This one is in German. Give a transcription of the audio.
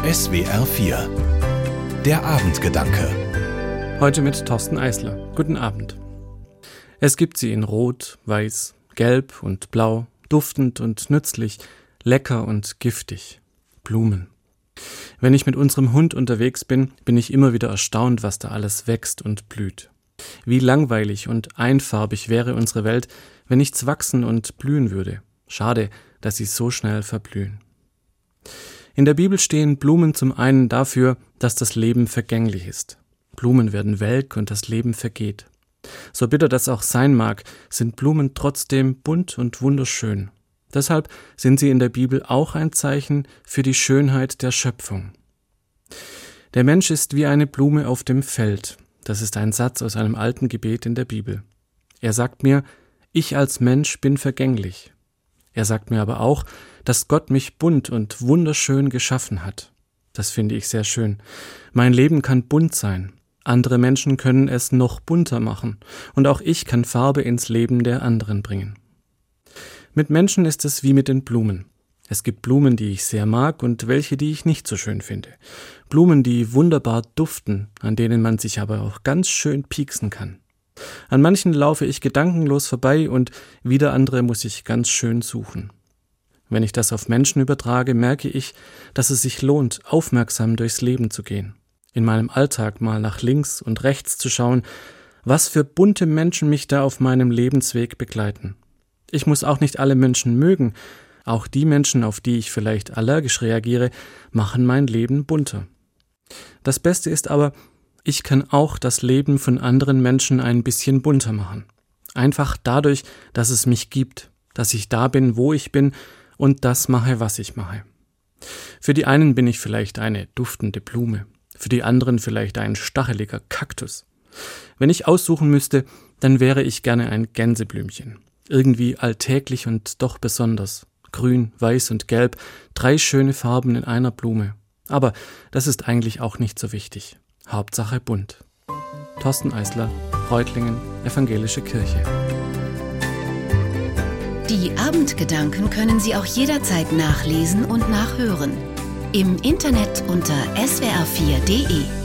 SWR 4 Der Abendgedanke. Heute mit Thorsten Eisler. Guten Abend. Es gibt sie in Rot, Weiß, Gelb und Blau, duftend und nützlich, lecker und giftig. Blumen. Wenn ich mit unserem Hund unterwegs bin, bin ich immer wieder erstaunt, was da alles wächst und blüht. Wie langweilig und einfarbig wäre unsere Welt, wenn nichts wachsen und blühen würde. Schade, dass sie so schnell verblühen. In der Bibel stehen Blumen zum einen dafür, dass das Leben vergänglich ist. Blumen werden welk und das Leben vergeht. So bitter das auch sein mag, sind Blumen trotzdem bunt und wunderschön. Deshalb sind sie in der Bibel auch ein Zeichen für die Schönheit der Schöpfung. Der Mensch ist wie eine Blume auf dem Feld. Das ist ein Satz aus einem alten Gebet in der Bibel. Er sagt mir, ich als Mensch bin vergänglich. Er sagt mir aber auch, dass Gott mich bunt und wunderschön geschaffen hat. Das finde ich sehr schön. Mein Leben kann bunt sein. Andere Menschen können es noch bunter machen. Und auch ich kann Farbe ins Leben der anderen bringen. Mit Menschen ist es wie mit den Blumen. Es gibt Blumen, die ich sehr mag und welche, die ich nicht so schön finde. Blumen, die wunderbar duften, an denen man sich aber auch ganz schön pieksen kann. An manchen laufe ich gedankenlos vorbei und wieder andere muss ich ganz schön suchen. Wenn ich das auf Menschen übertrage, merke ich, dass es sich lohnt, aufmerksam durchs Leben zu gehen. In meinem Alltag mal nach links und rechts zu schauen, was für bunte Menschen mich da auf meinem Lebensweg begleiten. Ich muss auch nicht alle Menschen mögen. Auch die Menschen, auf die ich vielleicht allergisch reagiere, machen mein Leben bunter. Das Beste ist aber, ich kann auch das Leben von anderen Menschen ein bisschen bunter machen. Einfach dadurch, dass es mich gibt, dass ich da bin, wo ich bin und das mache, was ich mache. Für die einen bin ich vielleicht eine duftende Blume, für die anderen vielleicht ein stacheliger Kaktus. Wenn ich aussuchen müsste, dann wäre ich gerne ein Gänseblümchen. Irgendwie alltäglich und doch besonders. Grün, Weiß und Gelb, 3 schöne Farben in einer Blume. Aber das ist eigentlich auch nicht so wichtig. Hauptsache bunt. Thorsten Eisler, Reutlingen, Evangelische Kirche. Die Abendgedanken können Sie auch jederzeit nachlesen und nachhören. Im Internet unter swr4.de.